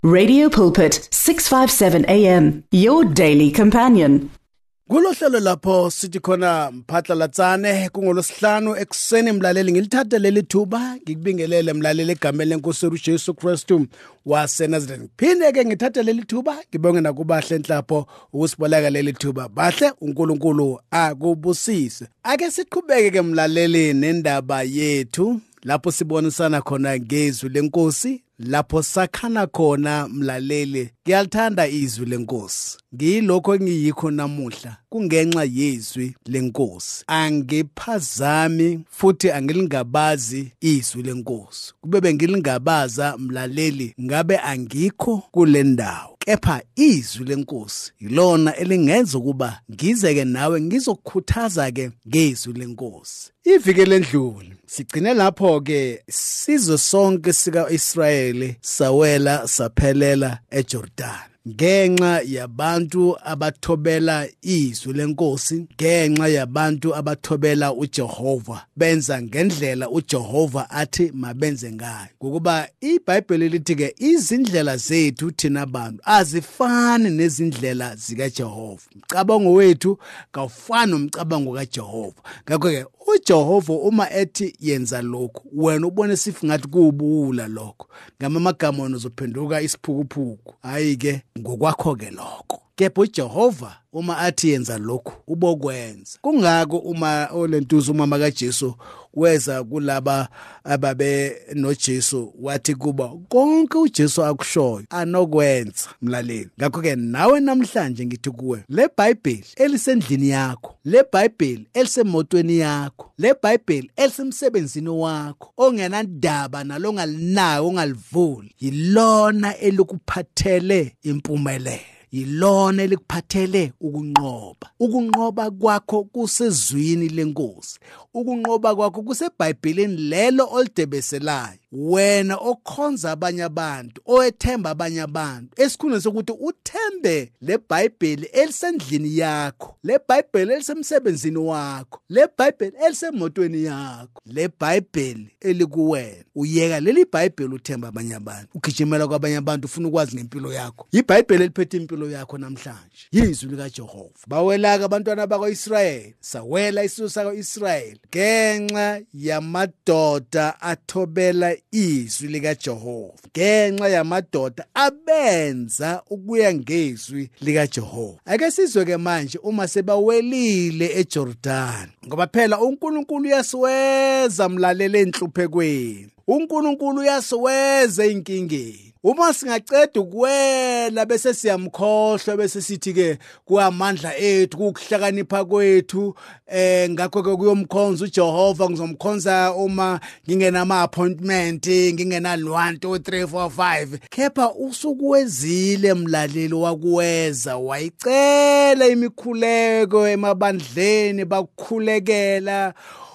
Radio Pulpit 657 AM, your daily companion. Kulohlelo lapho sithi khona mphatlalatsane kungolosihlanu ekuseni mlaleli ngilithatha leli thuba ngikubingelele mlaleli egameni lenkosi uJesu Kristu waseNazareth. Phinde ke ngithatha leli thuba ngibonge nakubahle enhlapho ukusiboleka leli thuba. Bahle uNkulunkulu akubusise. Ake siqhubeke ke mlaleli nendaba yethu lapho sibonisana khona ngezwi lenkosi. Lapho sakhana khona mlaleli ngiyalithanda izwi lenkosi ngiyilokho engiyikho namuhla kungenxa yezwi lenkosi angiphazami futhi angilingabazi izwi lenkosi kube bengilingabaza mlaleli ngabe angikho kule ndawo kepha izwi lenkosi yilona elingenza ukuba ngizeke nawe ngizokukhuthaza ke ngezwi lenkosi. Iviki lendlule sigcine lapho ke sizwe sonke sika Israyeli sawela saphelela eJordan ngenxa yabantu abathobela izwi lenkosi ngenxa yabantu abathobela uJehova benza ngendlela uJehova athi mabenze ngayo ngokuba iBhayibheli lithi ke izindlela zethu thina abantu azifani nezindlela zikaJehova. Umcabango wethu kawufani nomcabango kaJehova. Ngakho ke uJehova uma ethi yenza lokho wena ubone sifi ngathi kubuwula lokho ngamagama wena uzophenduka isiphukuphuku hayi ke ngokwakho ke lokho kepha uJehova uma athi yenza lokho ubokwenza. Kungako uma olentuzo umama kaJesu weza kulaba ababe noJesu wathi kuba konke uJesu akushoyo anokwenza mlaleli. Ngakho ke nawe namhlanje ngithi kuwe le Bhayibheli elisendlini yakho, le Bhayibheli elisemotweni yakho, le Bhayibheli elisemsebenzini wakho ongenandaba nalongalinayo ongalivuli yilona elikuphathele impumelelo. Yilona elikuphathele ukunqoba kwakho kusezwini lenkosi, ukunqoba kwakho kuseBhayibhelini lelo olidebeselayo wena okhonza abanye abantu oyethemba abanye abantu esikhundleni sokuthi uthembe le Bhayibheli elisendlini yakho, le Bhayibheli elisemsebenzini wakho, le Bhayibheli elisemotweni yakho, le Bhayibheli elikuwena. Uyeka leli Bhayibheli uthemba abanye abantu ugijimela kwabanye abantu ufuna ukwazi ngempilo yakho. iBhayibheli eliphethe impilo yakho namhlanje yizwi likaJehova. Bawelaka abantwana bakwaIsrayeli sawela isizwe sakwaIsrayeli ngenxa yamadoda athobela izwi likaJehova, ngenxa yamadoda abenza ukuya ngezwi likaJehova. Ake sizwe ke manje uma sebawelile eJordan ngoba phela uNkulunkulu uyasiweza mlalele enhluphekweni, uNkulunkulu uyasiweza inkingeni. Uma singaceda ukuwela bese siyamkhohlwa bese sithi ke kuamandla ethu kukuhlakanipha kwethu ngakho ke kuyomkhonza uJehova ngizomkhonza uma ngingenama appointment ngingena 1 2 3 4 5 kepha usukuwezile mlaleli wakuweza wayicela imikhuleko emabandleni bakukhulekela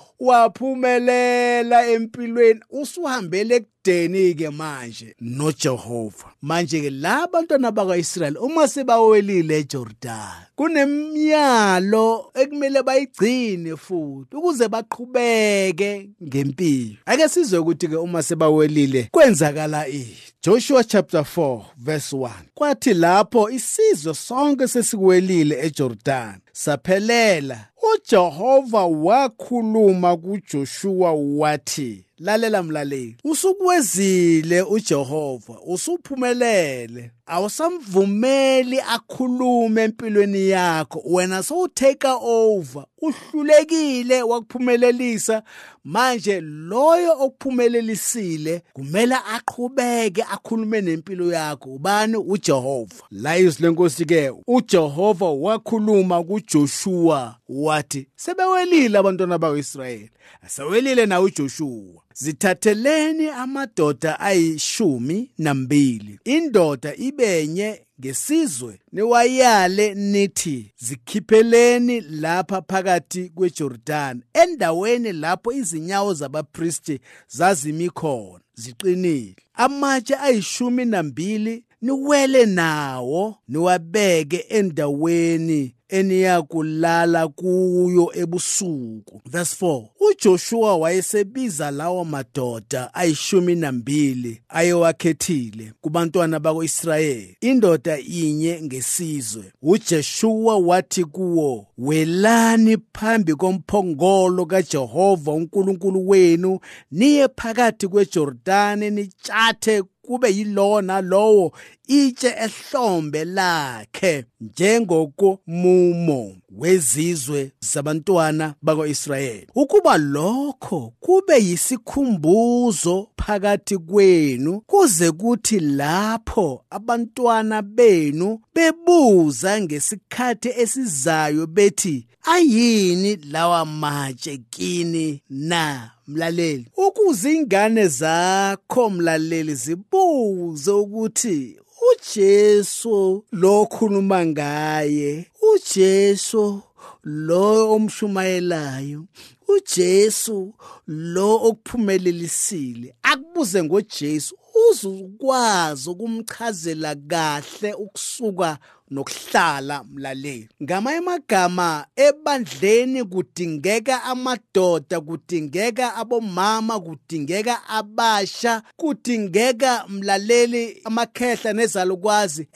waphumelela empilweni usuhambele ekudeni ke manje noJehova. Manje ke labantwana bakwaIsrayeli uma sebawelile eJordan kunemiyalo ekumele bayigcine futhi ukuze baqhubeke ngempilo. Ake sizwe ukuthi ke uma sebawelile kwenzakala Joshua chapter 4 verse 1 kwathi lapho isizwe sonke sesikwelile eJordan saphelela uJehova wakhuluma kuJoshua wathi, lalela mlaleli, usukwezile uJehova, usuphumelele, awusamvumeli akhulume empilweni yakho, wena sowutake over, uhlulekile wakuphumelelisa, manje loyo okuphumelelisile kumele aqhubeke akhulume nempilo yakho. Ubani? uJehova. La izwi lenkosi ke uJehova wakhuluma kuJoshua wathi, sebewelile abantwana bakwaIsrayeli, asewelile na uJoshua. Zithatheleni amadoda ayishumi-2, indoda ibenye ngesizwe, niwayale nithi zikhipheleni lapha phakathi kweJordan, endaweni lapho izinyawo zabapristi zazimi khona, ziqinile. Amatshe ayishumi-2 niwele nawo niwabeke endaweni eniyakulala kuyo ebusuku. Verse 4. uJoshua wayesebiza lawo madoda 12 ayewakhethile kubantwana bako-Israyeli, indoda inye ngesizwe. uJoshua wathi kuwo, welani phambi komphongolo kaJehova uNkulunkulu wenu, niye phakathi kweJordani nitshathe kube yilona lowo itshe ehlombe lakhe njengokomumo wezizwe zabantwana bako-Israyeli, ukuba lokho kube yisikhumbuzo phakathi kwenu, kuze kuthi lapho abantwana benu bebuza ngesikhathi esizayo bethi, ayini lawa matshe kini na? Mlaleli, ukuze ingane zakho mlaleli zibuze ukuthi uJesu lo okhuluma ngaye, uJesu lo omshumayelayo, uJesu lo okuphumelelisile, akubuze ngoJesu uzukwazi ukumchazela kahle ukusuka nokuhlala mlaleli. Ngamanye amagama, ebandleni kudingeka amadoda, kudingeka abomama, kudingeka abasha, kudingeka mlaleli amakhehla nezalukwazi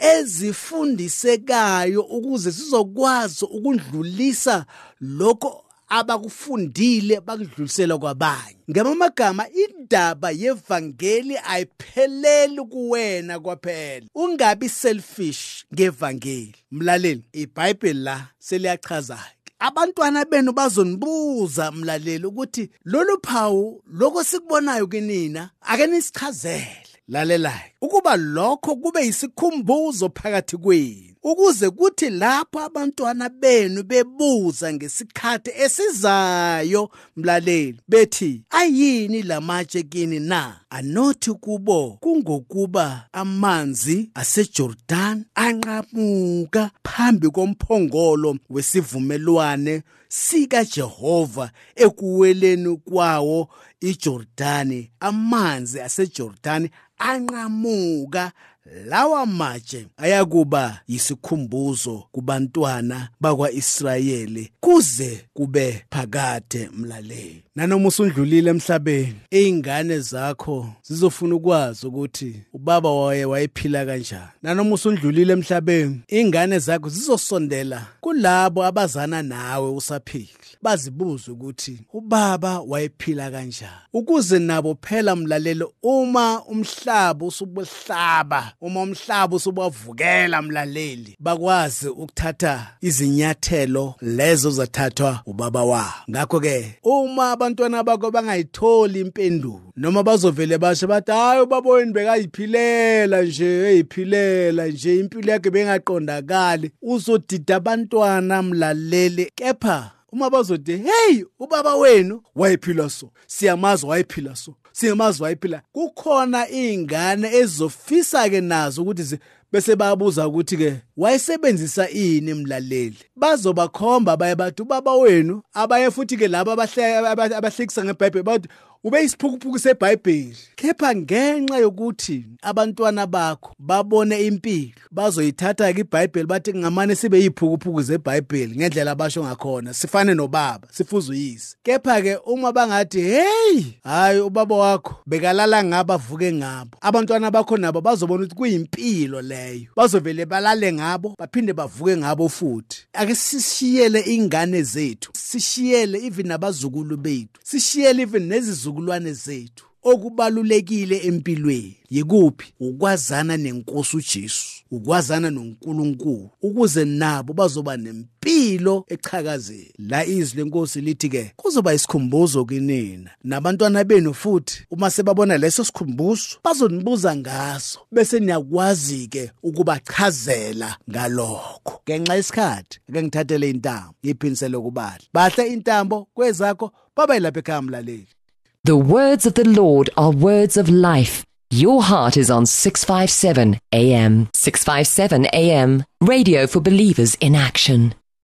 ezifundisekayo ukuze sizokwazi ukudlulisa lokho abakufundile bakudlulisela kwabanye. Ngamagama, indaba yevangeli ayipheleli kuwena kwaphela. Ungabi selfish ngevangeli. Mlaleli, iBhayibheli la seliyachaza. Abantwana benu bazonibuza mlaleli ukuthi lolu phawu lokho sikubonayo kinina ake nisichazele. Lalelayo, ukuba lokho kube yisikhumbuzo phakathi kwenu, ukuze kuthi lapho abantwana benu bebuza ngesikhathi esizayo mlaleli bethi, ayini lamatshe kini na? Anothi kubo kungokuba amanzi aseJordan anqamuka phambi komphongolo wesivumelwane sikaJehova ekuweleni kwawo iJordani. Amanzi aseJordani anqamuka, lawa matshe ayakuba yisikhumbuzo kubantwana bakwa-Israyeli kuze kube phakade mlaleli. Nanoma usundlulile emhlabeni, izingane zakho zizofuna ukwazi ukuthi ubaba wayephila kanjani. Nanoma usundlulile emhlabeni, izingane zakho zizosondela kulabo abazana nawe usaphila, bazibuze ukuthi ubaba wayephila kanjani, ukuze nabo phela mlaleli, uma umhlaba usubuhlaba, uma umhlaba usubavukela mlaleli, bakwazi ukuthatha izinyathelo lezo zathathwa ubaba wabo. Ngakho ke uma abantwana bakho bangayitholi impendulo, noma bazovele basho bathi hayi ubaba wenu bekayiphilela nje impilo yakhe bengaqondakali, uzodida abantwana mlaleli. Kepha uma bazothi hey ubaba wenu wayephila so, siyamazi wayephila so, siyamazi wayephila, kukhona izingane ezofisa ke nazo ukuthi bese bayabuza ukuthi ke wayesebenzisa ini mlaleli. Bazobakhomba baye bathi ubaba wenu, abaye futhi ke labo abahlekisa ngeBhayibheli bathi ube isiphukuphuku seBhayibheli. Kepha ngenxa yokuthi abantwana bakho babone impilo, bazoyithatha ke iBhayibheli bathi ngamane sibe yiphukuphuku zeBhayibheli ngendlela abasho ngakhona, sifane nobaba, sifuze uyise. Kepha ke uma bangathi hey hayi ubaba wakho bekalala ngaba avuke ngabo, abantwana bakho nabo bazobona ukuthi kuyimpilo leyo, bazovele balale ngabo baphinde bavuke ngabo futhi. Ake sishiyele ingane zethu, sishiyele even nabazukulu bethu, sishiyele even nezizukulwane zethu okubalulekile empilweni. Yikuphi? Ukwazana nenkosi uJesu, ukwazana noNkulunkulu, ukuze nabo bazoba nempilo echakazeni. La izwi lenkosi lithi ke kuzoba isikhumbuzo kinina nabantwana benu, futhi uma sebabona leso sikhumbuzo bazonibuza ngaso, bese niyakwazi ke ukubachazela ngalokho. Ngenxa yesikhathi ake ngithathele intambo ngiphinisele kubala. Bahle intambo kwezakho babe lapha ekhaya mlaleli. The words of the Lord are words of life. Your heart is on 657 AM. 657 AM, radio for believers in action.